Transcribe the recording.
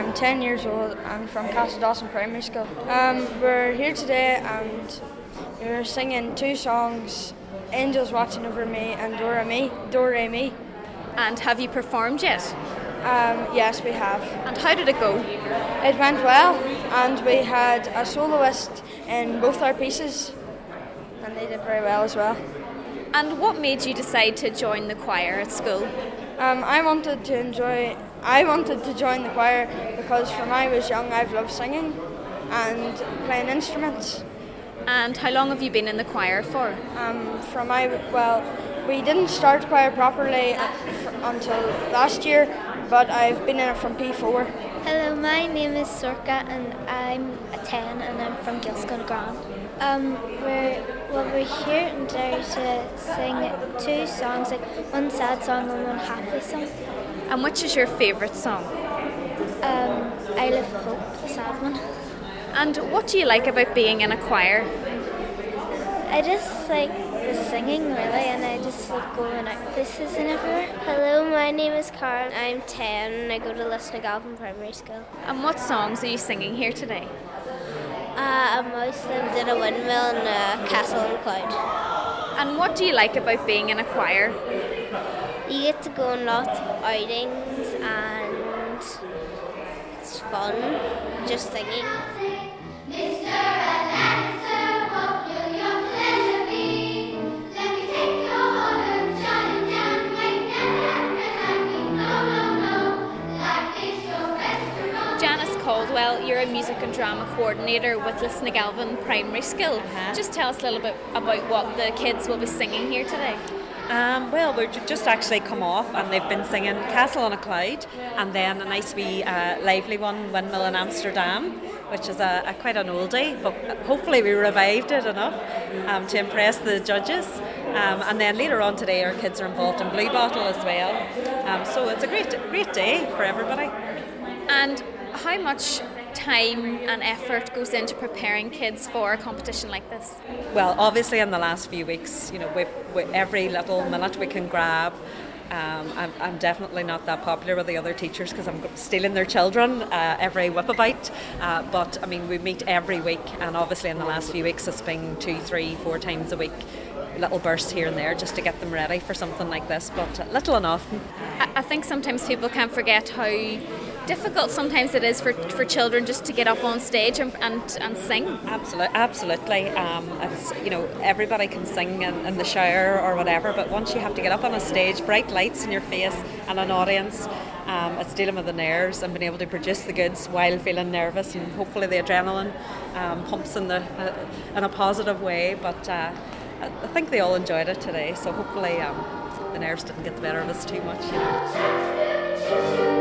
I'm 10 years old. I'm from Castle Dawson Primary School. We're here today and we're singing two songs, Angels Watching Over Me and Do Re Mi. And have you performed yet? Yes, we have. And how did it go? It went well, and we had a soloist in both our pieces, and they did very well as well. And what made you decide to join the choir at school? I wanted to join the choir because from I was young I've loved singing and playing instruments. And how long have you been in the choir for? We didn't start choir properly until last year, but I've been in it from P4. Hello, my name is Sorka and I'm 10 and I'm from Gilscone Grand. We're here today to sing two songs, like one sad song and one happy song. And which is your favourite song? I Live Hope, the sad one. And what do you like about being in a choir? I just like the singing really, and I just love going out places and everywhere. Hello, my name is Karen. I'm 10 and I go to Lisnagalvin Primary School. And what songs are you singing here today? A mouse lives in a windmill and a castle in a cloud. And what do you like about being in a choir? You get to go on lots of outings and it's fun just singing. Caldwell, you're a music and drama coordinator with Lisnagalvin Primary School. Just tell us a little bit about what the kids will be singing here today. Well, we've just actually come off and they've been singing Castle on a Cloud and then a nice wee lively one, Windmill in Amsterdam, which is quite an oldie, but hopefully we revived it enough to impress the judges. And then later on today our kids are involved in Blue Bottle as well. So it's a great day for everybody. And how much time and effort goes into preparing kids for a competition like this? Well, obviously in the last few weeks, with every little minute we can grab. I'm definitely not that popular with the other teachers because I'm stealing their children every whip-about. But I mean, we meet every week, and obviously in the last few weeks it's been 2, 3, 4 times a week. Little bursts here and there just to get them ready for something like this, but little and often. I think sometimes people can't forget how difficult sometimes it is for children just to get up on stage and sing. Absolutely. It's, everybody can sing in the shower or whatever, but once you have to get up on a stage, bright lights in your face and an audience, it's dealing with the nerves and being able to produce the goods while feeling nervous, and hopefully the adrenaline pumps in a positive way. But I think they all enjoyed it today, so hopefully the nerves didn't get the better of us too much.